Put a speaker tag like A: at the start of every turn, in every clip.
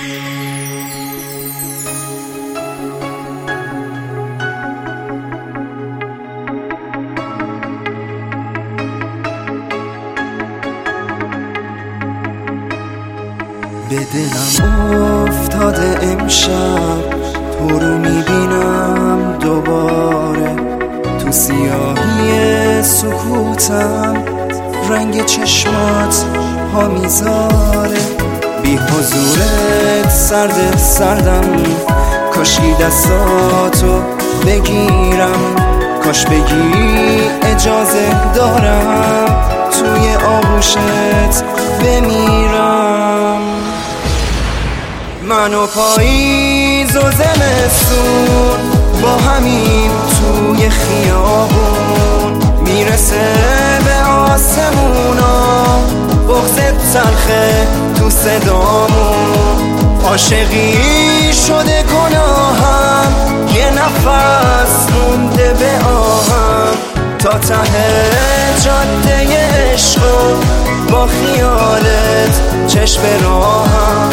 A: به دلم افتاده امشب تو رو میبینم دوباره، تو سیاهی سکوتم رنگ چشمات ها میذاره. بی حضورت سردم، کاشکی دستاتو بگیرم، کاش بگی اجازه دارم توی آغوشت بمیرم. من و پاییز و زمستون با همین توی خیابون، میرسه به آسمونا بغضت تلخه تو صدامون. عاشقی شده گناهم، یه نفس مونده به آهم، تا ته جاده عشق با خیالت چشم راهم.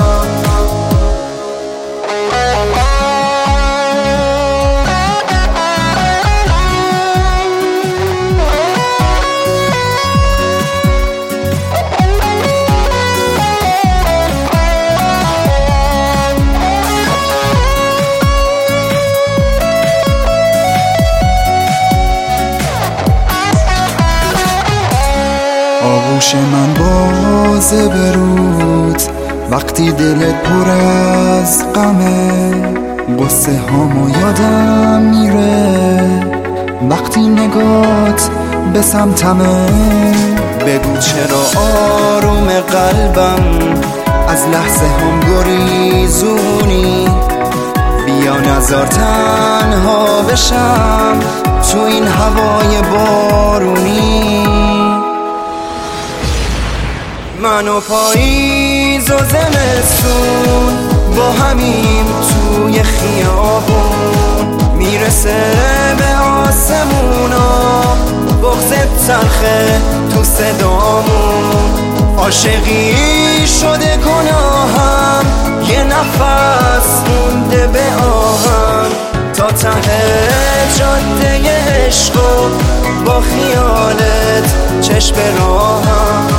A: آغوش من بازه برود وقتی دلت پر از غمه، قصه هامو یادم میره وقتی نگات به سمتمه. بگو چرا آروم قلبم از لحظه هم گریزونی، بیا نذار تنها بشم تو این هوای بارونی. من و پاییز و زمستون با همین توی خیابون، میرسه به آسمونا بغضت تلخه تو صدامون. عاشقی شده گناهم، یه نفس مونده به آهم، تا ته جاده عشق با خیالت چشم راهم.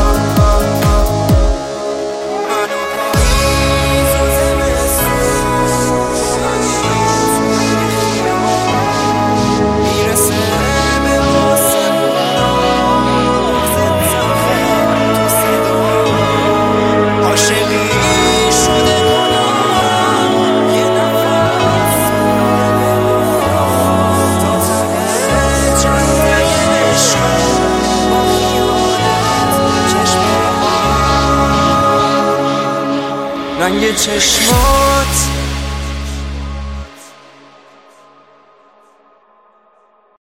A: رنگ چشمات